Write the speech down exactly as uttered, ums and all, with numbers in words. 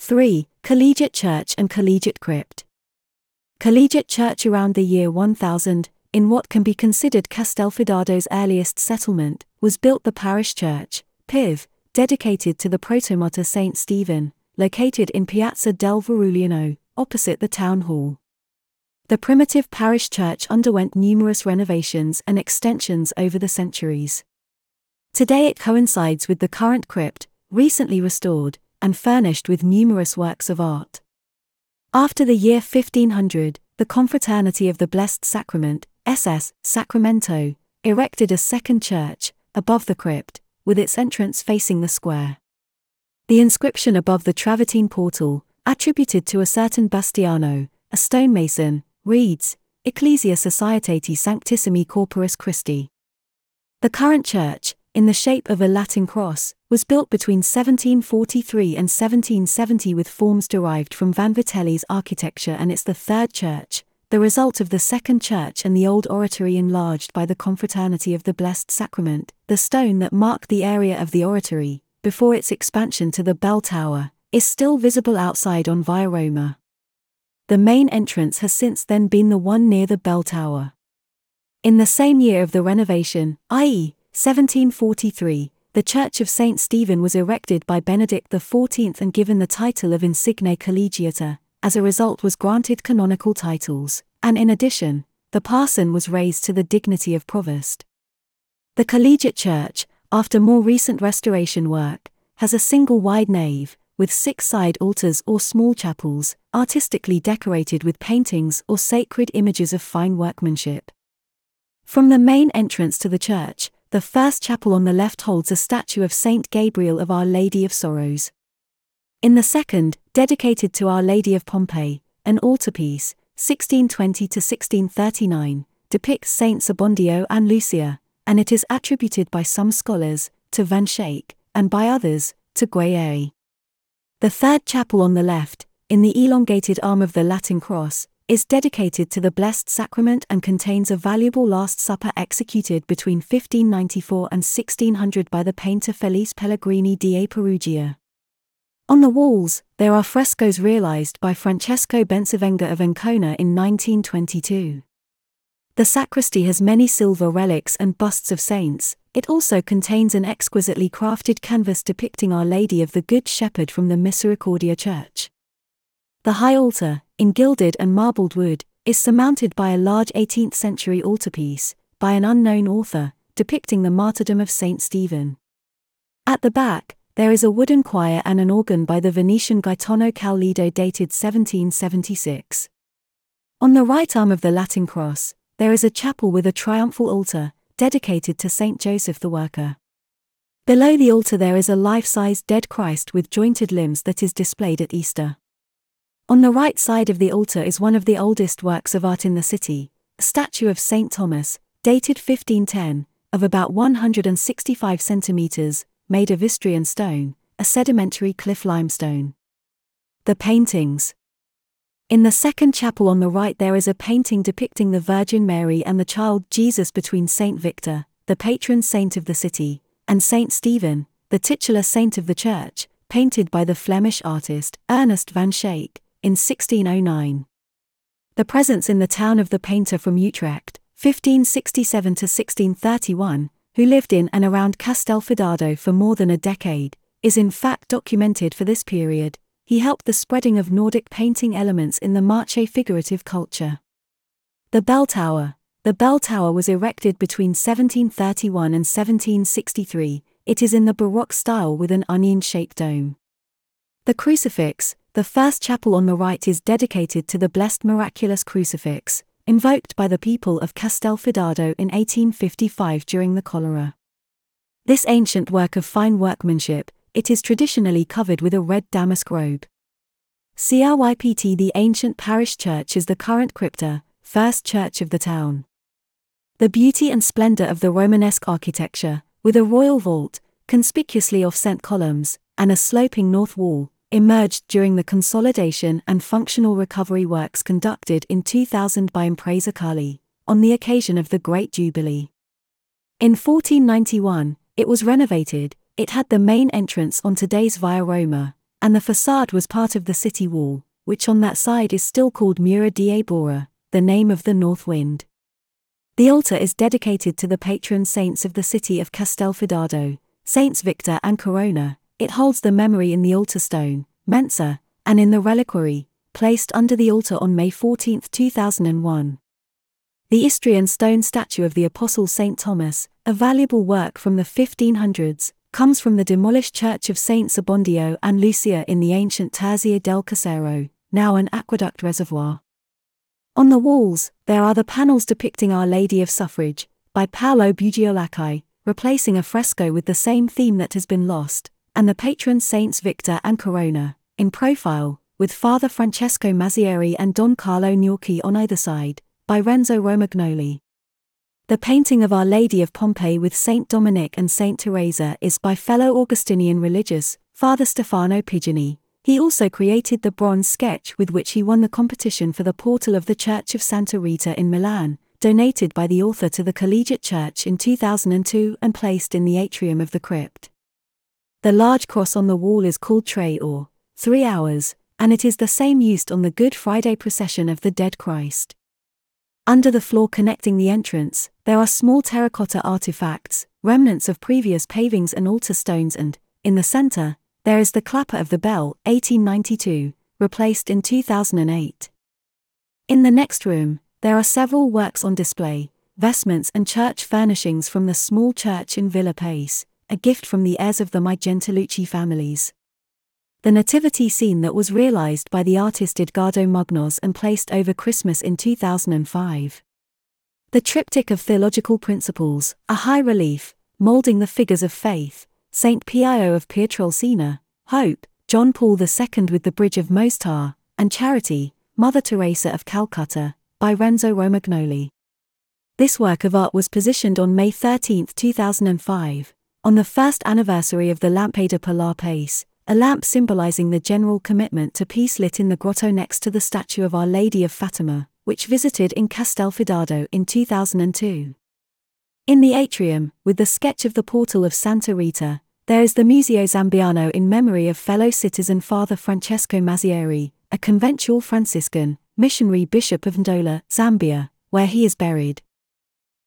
three. Collegiate Church and Collegiate Crypt. Collegiate Church. Around the year one thousand, in what can be considered Castelfiddardo's earliest settlement, was built the parish church, P I V, dedicated to the protomartyr Saint Stephen, located in Piazza del Verulino, opposite the town hall. The primitive parish church underwent numerous renovations and extensions over the centuries. Today it coincides with the current crypt, recently restored, and furnished with numerous works of art. After the year fifteen hundred, the Confraternity of the Blessed Sacrament, S S Sacramento, erected a second church, above the crypt, with its entrance facing the square. The inscription above the travertine portal, attributed to a certain Bastiano, a stonemason, reads, Ecclesia Societati Sanctissimi Corporis Christi. The current church, in the shape of a Latin cross, was built between seventeen forty-three and seventeen seventy with forms derived from Vanvitelli's architecture, and it's the third church, the result of the second church and the old oratory enlarged by the Confraternity of the Blessed Sacrament. The stone that marked the area of the oratory, before its expansion to the bell tower, is still visible outside on Via Roma. The main entrance has since then been the one near the bell tower. In the same year of the renovation, that is, seventeen forty-three, the Church of Saint Stephen was erected by Benedict the fourteenth and given the title of Insigne Collegiata, as a result was granted canonical titles, and in addition, the parson was raised to the dignity of provost. The Collegiate Church, after more recent restoration work, has a single wide nave, with six side altars or small chapels, artistically decorated with paintings or sacred images of fine workmanship. From the main entrance to the church, the first chapel on the left holds a statue of Saint Gabriel of Our Lady of Sorrows. In the second, dedicated to Our Lady of Pompeii, an altarpiece, sixteen twenty to sixteen thirty-nine, depicts Saints Abbondio and Lucia, and it is attributed by some scholars to Van Schaik, and by others to Guerrieri. The third chapel on the left, in the elongated arm of the Latin cross, is dedicated to the Blessed Sacrament and contains a valuable Last Supper executed between fifteen ninety-four and sixteen hundred by the painter Felice Pellegrini di Perugia. On the walls, there are frescoes realized by Francesco Bensavenga of Ancona in nineteen twenty-two. The sacristy has many silver relics and busts of saints. It also contains an exquisitely crafted canvas depicting Our Lady of the Good Shepherd from the Misericordia Church. The high altar, in gilded and marbled wood, is surmounted by a large eighteenth century altarpiece, by an unknown author, depicting the martyrdom of Saint Stephen. At the back, there is a wooden choir and an organ by the Venetian Gaetano Caulido dated seventeen seventy-six. On the right arm of the Latin cross, there is a chapel with a triumphal altar, dedicated to Saint Joseph the Worker. Below the altar there is a life-sized dead Christ with jointed limbs that is displayed at Easter. On the right side of the altar is one of the oldest works of art in the city, a statue of Saint Thomas, dated fifteen ten, of about one hundred sixty-five centimeters, made of Istrian stone, a sedimentary cliff limestone. The paintings. In the second chapel on the right there is a painting depicting the Virgin Mary and the child Jesus between Saint Victor, the patron saint of the city, and Saint Stephen, the titular saint of the church, painted by the Flemish artist Ernest van Schaik, in sixteen oh nine. The presence in the town of the painter from Utrecht, fifteen sixty-seven to sixteen thirty-one, who lived in and around Castelfidardo for more than a decade, is in fact documented for this period. He helped the spreading of Nordic painting elements in the Marche figurative culture. The bell tower. The bell tower was erected between seventeen thirty-one and seventeen sixty-three. It is in the Baroque style with an onion-shaped dome. The crucifix. The first chapel on the right is dedicated to the Blessed Miraculous Crucifix, invoked by the people of Castelfidardo in eighteen fifty-five during the cholera. This ancient work of fine workmanship, it is traditionally covered with a red damask robe. Crypt. The ancient parish church is the current crypta, first church of the town. The beauty and splendor of the Romanesque architecture, with a royal vault, conspicuously off-set columns, and a sloping north wall, emerged during the consolidation and functional recovery works conducted in two thousand by Impresa Cali, on the occasion of the Great Jubilee. In fourteen ninety-one, it was renovated. It had the main entrance on today's Via Roma, and the facade was part of the city wall, which on that side is still called Mura di Aurora, the name of the north wind. The altar is dedicated to the patron saints of the city of Castelfidardo, Saints Victor and Corona. It holds the memory in the altar stone, Mensa, and in the reliquary, placed under the altar on May fourteenth two thousand one. The Istrian stone statue of the Apostle Saint Thomas, a valuable work from the fifteen hundreds, comes from the demolished church of Saints Abbondio and Lucia in the ancient Terza del Casero, now an aqueduct reservoir. On the walls, there are the panels depicting Our Lady of Suffrage, by Paolo Bugiolacci, replacing a fresco with the same theme that has been lost, and the patron saints Victor and Corona, in profile, with Father Francesco Mazzieri and Don Carlo Gnocchi on either side, by Renzo Romagnoli. The painting of Our Lady of Pompeii with Saint Dominic and Saint Teresa is by fellow Augustinian religious, Father Stefano Pigioni. He also created the bronze sketch with which he won the competition for the portal of the Church of Santa Rita in Milan, donated by the author to the Collegiate Church in two thousand two and placed in the atrium of the crypt. The large cross on the wall is called Tre or Three Hours, and it is the same used on the Good Friday procession of the Dead Christ. Under the floor connecting the entrance, there are small terracotta artifacts, remnants of previous pavings and altar stones, and, in the center, there is the clapper of the bell, eighteen ninety-two, replaced in two thousand eight. In the next room, there are several works on display, vestments and church furnishings from the small church in Villa Pace, a gift from the heirs of the Migentelucci families. The nativity scene that was realized by the artist Edgardo Mugnoz and placed over Christmas in two thousand five. The triptych of theological principles, a high relief, molding the figures of faith, Saint Pio of Pietrelcina, Hope, John Paul the Second with the Bridge of Mostar, and Charity, Mother Teresa of Calcutta, by Renzo Romagnoli. This work of art was positioned on May thirteenth two thousand five, on the first anniversary of the Lampada per la Pace, a lamp symbolizing the general commitment to peace lit in the grotto next to the statue of Our Lady of Fatima, which visited in Castelfidardo in two thousand two. In the atrium, with the sketch of the portal of Santa Rita, there is the Museo Zambiano in memory of fellow citizen Father Francesco Mazzieri, a conventual Franciscan, missionary bishop of Ndola, Zambia, where he is buried.